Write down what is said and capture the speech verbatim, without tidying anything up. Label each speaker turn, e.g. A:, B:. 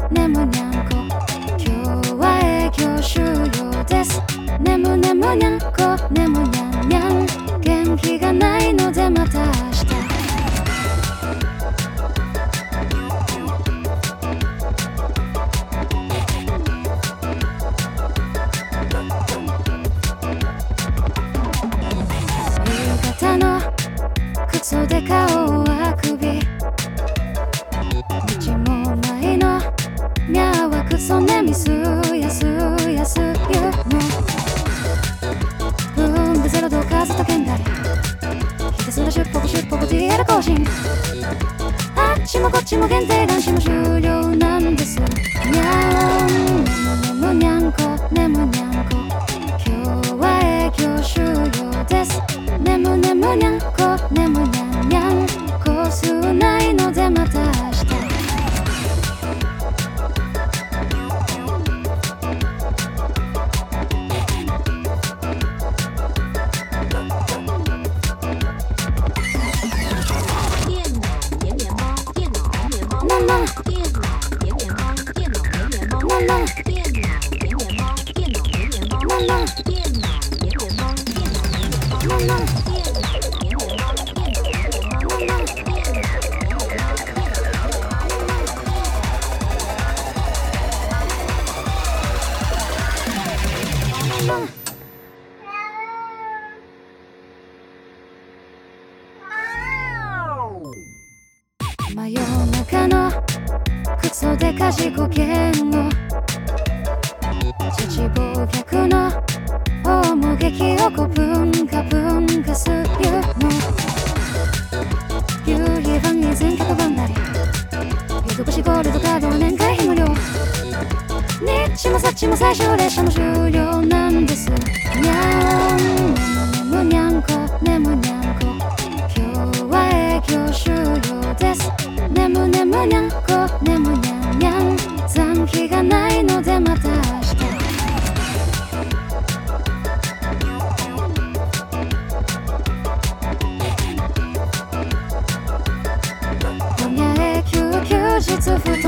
A: ねむにゃんこ今日は営業終了ですねむねむにゃんこねむにゃんにゃん元気がないのでまた明日夕方の靴で顔をあくび道もないのにゃわくそねみすやすやすゆの踏んでゼロ度数とけんだりひたすらシュッポコシュッポコ ティーエル 更新あっちもこっちも限定男子も終了なんですにゃんねむにゃんこねむにゃんこ今日は営業終了ですねむねむにゃんこねむにゃんにゃん個数ないのでまた明日真夜中のクソでかしこけんの父忘却の大も劇をこ文化文化するの有利版に全曲版なり江戸越しゴールドカード年会費無料にっちもさっちも最終列車も終了なんですにゃんねむにゃんこねむにゃんこ今日は営業終了ですねむねむにゃんこねむにゃんにゃん残機がないのでまた明日ほにゃ永久休日ふと